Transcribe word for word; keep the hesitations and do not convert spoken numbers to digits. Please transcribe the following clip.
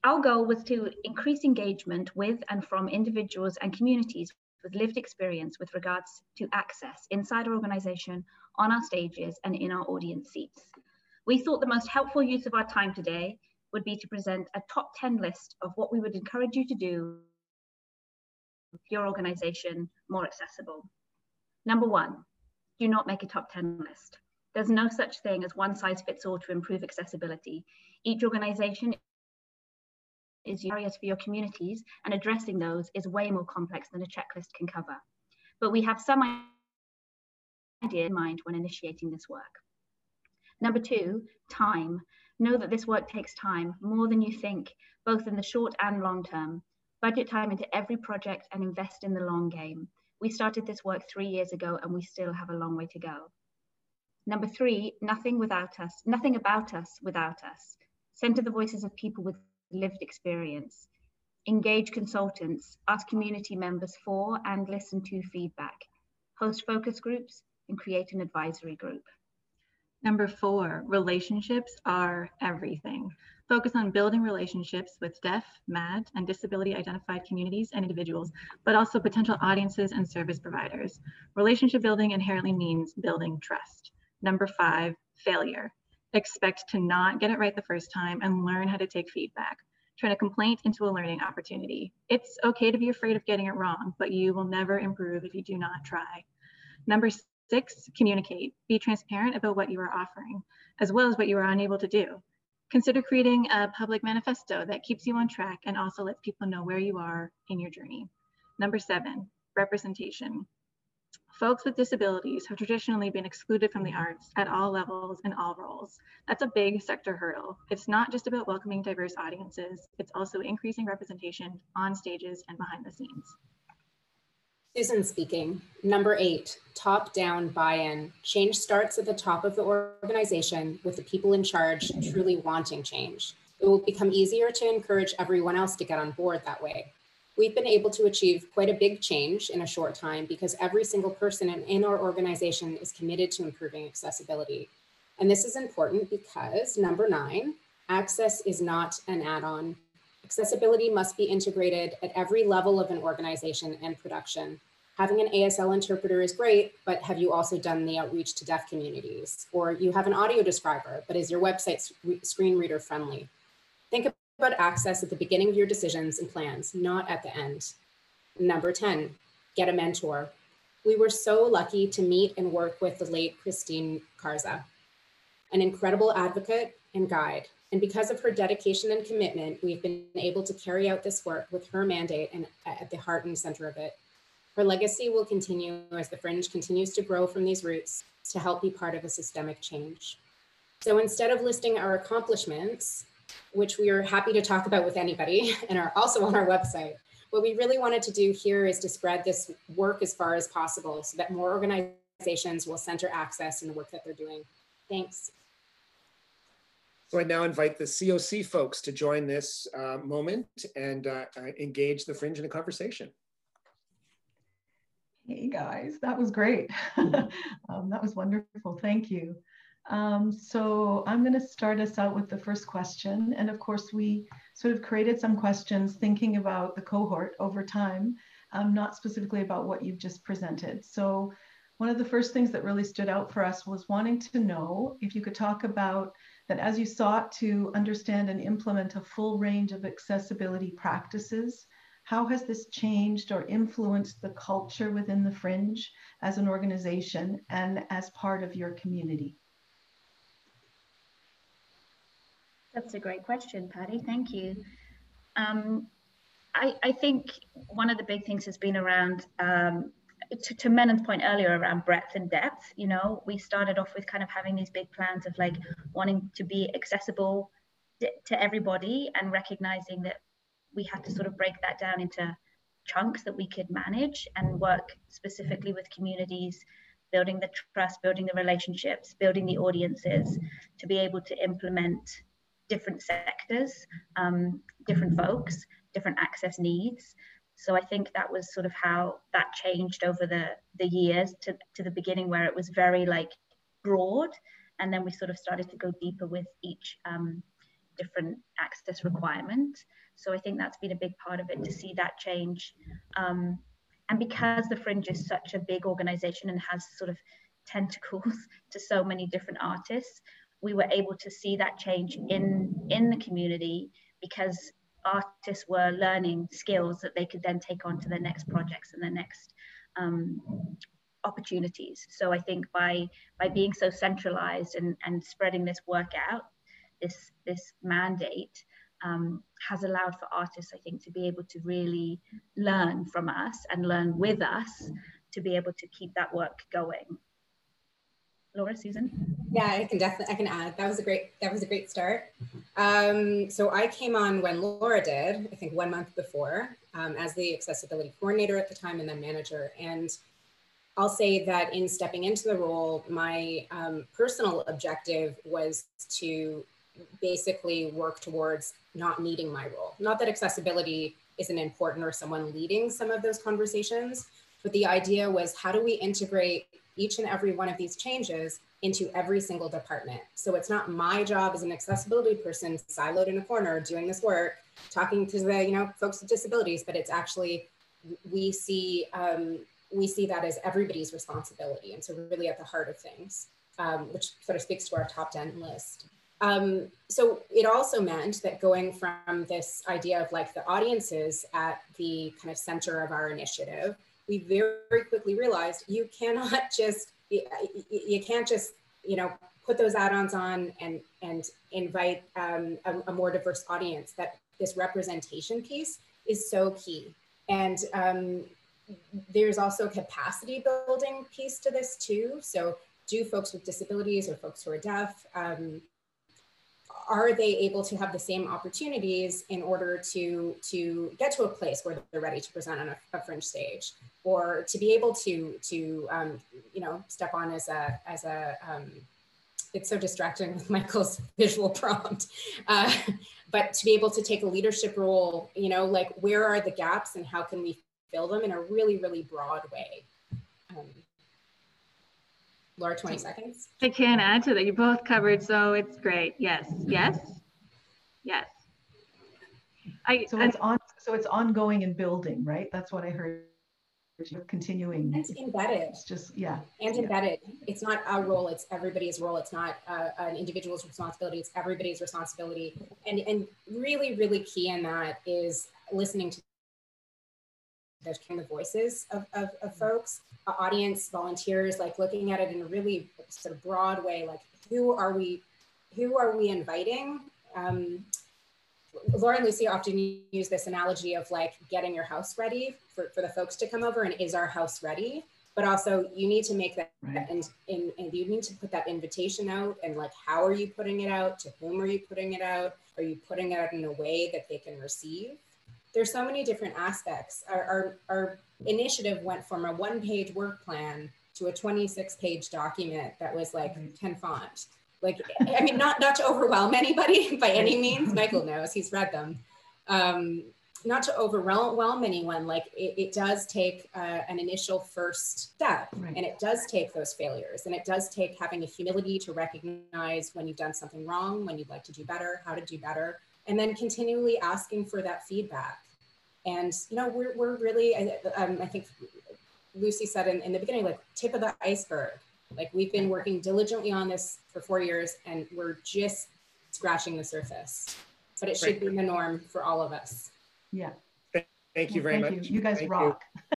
Our goal was to increase engagement with and from individuals and communities with lived experience with regards to access inside our organisation, on our stages and in our audience seats. We thought the most helpful use of our time today would be to present a top ten list of what we would encourage you to do to make your organisation more accessible. Number one, do not make a top ten list. There's no such thing as one size fits all to improve accessibility. Each organisation is areas for your communities, and addressing those is way more complex than a checklist can cover. But we have some idea in mind when initiating this work. Number two, time. Know that this work takes time, more than you think, both in the short and long term. Budget time into every project and invest in the long game. We started this work three years ago and we still have a long way to go. Number three, nothing without us, nothing about us without us. Center the voices of people with lived experience. Engage consultants, ask community members for and listen to feedback. Host focus groups and create an advisory group. Number four, relationships are everything. Focus on building relationships with deaf, M A D, and disability identified communities and individuals, but also potential audiences and service providers. Relationship building inherently means building trust. Number five, failure. Expect to not get it right the first time and learn how to take feedback. Turn a complaint into a learning opportunity. It's okay to be afraid of getting it wrong, but you will never improve if you do not try. Number six, communicate. Be transparent about what you are offering, as well as what you are unable to do. Consider creating a public manifesto that keeps you on track and also lets people know where you are in your journey. Number seven, representation. Folks with disabilities have traditionally been excluded from the arts at all levels and all roles. That's a big sector hurdle. It's not just about welcoming diverse audiences, it's also increasing representation on stages and behind the scenes. Susan speaking. Number eight, top-down buy-in. Change starts at the top of the organization with the people in charge truly wanting change. It will become easier to encourage everyone else to get on board that way. We've been able to achieve quite a big change in a short time because every single person in, in our organization is committed to improving accessibility. And this is important because number nine, access is not an add-on. Accessibility must be integrated at every level of an organization and production. Having an A S L interpreter is great, but have you also done the outreach to deaf communities? Or you have an audio describer, but is your website screen reader friendly? Think about about access at the beginning of your decisions and plans, not at the end. Number ten, get a mentor. We were so lucky to meet and work with the late Christine Garza, an incredible advocate and guide. And because of her dedication and commitment, we've been able to carry out this work with her mandate and at the heart and center of it. Her legacy will continue as the Fringe continues to grow from these roots to help be part of a systemic change. So instead of listing our accomplishments, which we are happy to talk about with anybody and are also on our website, what we really wanted to do here is to spread this work as far as possible so that more organizations will center access in the work that they're doing. Thanks. So I now invite the C O C folks to join this uh, moment and uh, engage the Fringe in a conversation. Hey guys, that was great. um, that was wonderful, thank you. Um, so I'm going to start us out with the first question. And of course, we sort of created some questions thinking about the cohort over time, um, not specifically about what you've just presented. So one of the first things that really stood out for us was wanting to know if you could talk about that as you sought to understand and implement a full range of accessibility practices, how has this changed or influenced the culture within the Fringe as an organization and as part of your community? That's a great question, Patty. Thank you. Um, I, I think one of the big things has been around, um, to, to Menon's point earlier, around breadth and depth. You know, we started off with kind of having these big plans of like wanting to be accessible to everybody and recognizing that we had to sort of break that down into chunks that we could manage and work specifically with communities, building the trust, building the relationships, building the audiences to be able to implement different sectors, um, different folks, different access needs. So I think that was sort of how that changed over the, the years to, to the beginning, where it was very like broad. And then we sort of started to go deeper with each, um, different access requirement. So I think that's been a big part of it, to see that change. Um, and because the Fringe is such a big organization and has sort of tentacles to so many different artists, we were able to see that change in, in the community, because artists were learning skills that they could then take on to their next projects and their next um, opportunities. So I think by by being so centralized and, and spreading this work out, this, this mandate um, has allowed for artists, I think, to be able to really learn from us and learn with us to be able to keep that work going. Laura, Susan? Yeah, I can definitely, I can add, that was a great, that was a great start. Um, so I came on when Laura did, I think one month before, um, as the accessibility coordinator at the time and then manager. And I'll say that in stepping into the role, my um, personal objective was to basically work towards not needing my role. Not that accessibility isn't important or someone leading some of those conversations, but the idea was, how do we integrate each and every one of these changes into every single department? So it's not my job as an accessibility person siloed in a corner doing this work, talking to the you know folks with disabilities, but it's actually, we see um, we see that as everybody's responsibility, and so really at the heart of things, um, which sort of speaks to our top ten list. Um, so it also meant that going from this idea of like the audiences at the kind of center of our initiative, we very quickly realized you cannot just, you, you can't just, you know, put those add-ons on and, and invite um, a, a more diverse audience. That this representation piece is so key. And um, there's also a capacity building piece to this too. So do folks with disabilities or folks who are deaf, um, are they able to have the same opportunities in order to, to get to a place where they're ready to present on a, a Fringe stage, or to be able to, to um, you know, step on as a, as a um, it's so distracting with Michael's visual prompt, uh, but to be able to take a leadership role, you know, like where are the gaps and how can we fill them in a really, really broad way. Um, Laura, twenty seconds. I can add to that. You both covered, so it's great. Yes, yes, yes. I, so it's on. So it's ongoing and building, right? That's what I heard. You're continuing. And embedded. It's just yeah. And yeah. embedded. It's not our role. It's everybody's role. It's not uh, an individual's responsibility. It's everybody's responsibility. And and really, really key in that is listening to the kind of voices of, of, of folks, uh, audience, volunteers, like looking at it in a really sort of broad way, like who are we, who are we inviting? Um, Laura and Lucy often use this analogy of like getting your house ready for, for the folks to come over, and is our house ready? But also you need to make that, right. and, and, and you need to put that invitation out, and like, how are you putting it out? To whom are you putting it out? Are you putting it out in a way that they can receive? There's so many different aspects. Our, our, our initiative went from a one page work plan to a twenty-six page document that was like ten font. Like, I mean, not, not to overwhelm anybody by any means. Michael knows, he's read them. Um, not to overwhelm anyone, like it, it does take uh, an initial first step, right. And it does take those failures, and it does take having a humility to recognize when you've done something wrong, when you'd like to do better, how to do better, and then continually asking for that feedback. And, you know, we're, we're really, um, I think Lucy said in, in the beginning, like tip of the iceberg. Like we've been working diligently on this for four years and we're just scratching the surface, but it should be the norm for all of us. Yeah. Thank you very Thank much. You, you guys Thank rock.